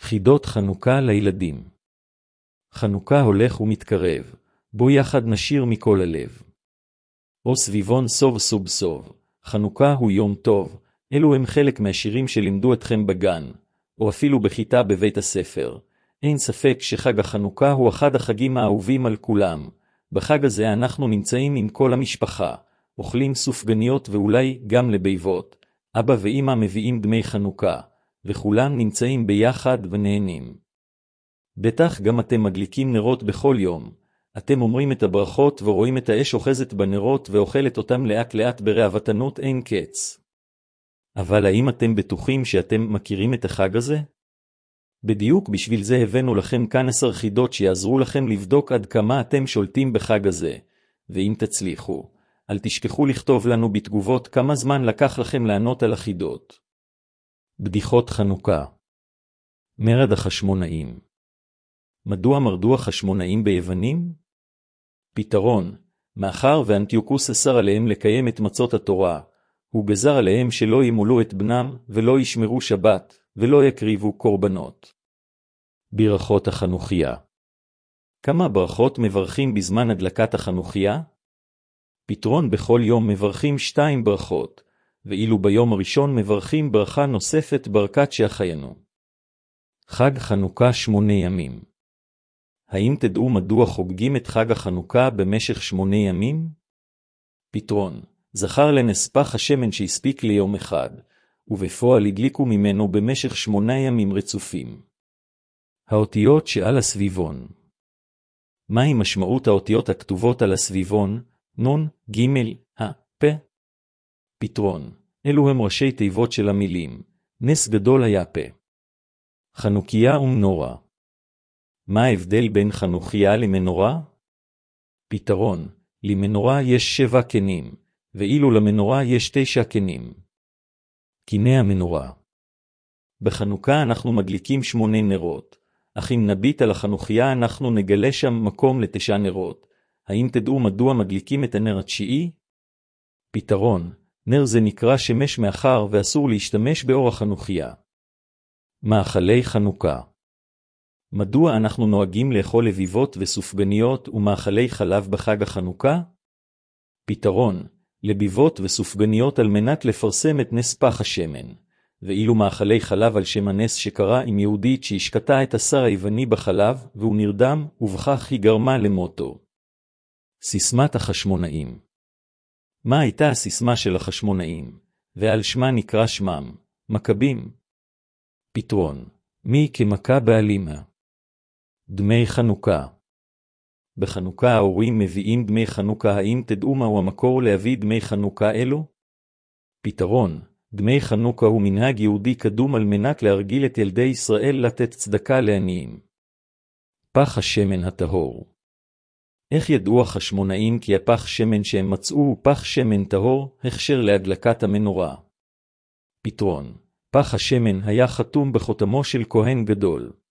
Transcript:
חידות חנוכה לילדים. חנוכה הולך ומתקרב, בו יחד נשיר מכל הלב. או סביבון סוב סוב סוב, חנוכה הוא יום טוב, אלו הם חלק מהשירים שלימדו אתכם בגן, או אפילו בכיתה בבית הספר. אין ספק שחג החנוכה הוא אחד החגים האהובים על כולם. בחג הזה אנחנו נמצאים עם כל המשפחה, אוכלים סופגניות ואולי גם לביבות. אבא ואמא מביאים דמי חנוכה, וכולם נמצאים ביחד ונהנים. בטח גם אתם מדליקים נרות בכל יום. אתם אומרים את הברכות ורואים את האש אוחזת בנרות ואוכלת אותם לאט לאט ברעבתנות אין קץ. אבל האם אתם בטוחים שאתם מכירים את החג הזה? בדיוק בשביל זה הבאנו לכם כאן 10 חידות שיעזרו לכם לבדוק עד כמה אתם שולטים בחג הזה. ואם תצליחו, אל תשכחו לכתוב לנו בתגובות כמה זמן לקח לכם לענות על החידות. בדיחות חנוכה. מרד החשמונאים. מדוע מרדו החשמונאים ביוונים? פתרון, מאחר ואנטיוכוס אסר עליהם לקיים את מצות התורה, הוא גזר עליהם שלא ימולו את בנם ולא ישמרו שבת ולא יקריבו קורבנות. ברכות החנוכיה. כמה ברכות מברכים בזמן הדלקת החנוכיה? פתרון, בכל יום מברכים 2 ברכות, ואילו ביום הראשון מברכים ברכה נוספת ברכת שהחיינו. חג חנוכה 8 ימים. האם תדעו מדוע חוגגים את חג החנוכה במשך 8 ימים? פתרון, זכר לנספח השמן שהספיק ליום אחד, ובפועל הדליקו ממנו במשך 8 ימים רצופים. האותיות שעל הסביבון. מהי משמעות האותיות הכתובות על הסביבון, נון, ג', ה, פ? פתרון, אלו הם ראשי תיבות של המילים, נס גדול היה פה. חנוכיה ומנורה. מה ההבדל בין חנוכיה למנורה? פתרון, למנורה יש 7 קנים, ואילו למנורה יש 9 קנים. קיני המנורה. בחנוכה אנחנו מדליקים 8 נרות, אך אם נביט על החנוכיה אנחנו נגלה שם מקום ל9 נרות. האם תדעו מדוע מדליקים את הנר התשיעי? פתרון, נר זה נקרא שמש מאחר ואסור להשתמש באור החנוכיה. מאכלי חנוכה. מדוע אנחנו נוהגים לאכול לביבות וסופגניות ומאכלי חלב בחג החנוכה? פתרון, לביבות וסופגניות על מנת לפרסם את נס פח השמן, ואילו מאכלי חלב על שם הנס שקרה עם יהודית שהשקטה את השר היווני בחלב והוא נרדם ובכך היא גרמה למותו. סיסמת החשמונאים. מה הייתה הסיסמה של החשמונאים, ועל שמה נקרא שמם, מכבים? פתרון, מי כמכה בעלימה. דמי חנוכה. בחנוכה ההורים מביאים דמי חנוכה. האם תדעו מהו המקור להביא דמי חנוכה אלו? פתרון, דמי חנוכה הוא מנהג יהודי קדום על מנת להרגיל את ילדי ישראל לתת צדקה לעניים. פח השמן הטהור. איך ידעו החשמונאים כי הפח שמן שהם מצאו הוא פח שמן טהור, הכשר להדלקת המנורה? פתרון, פח השמן היה חתום בחותמו של כהן גדול.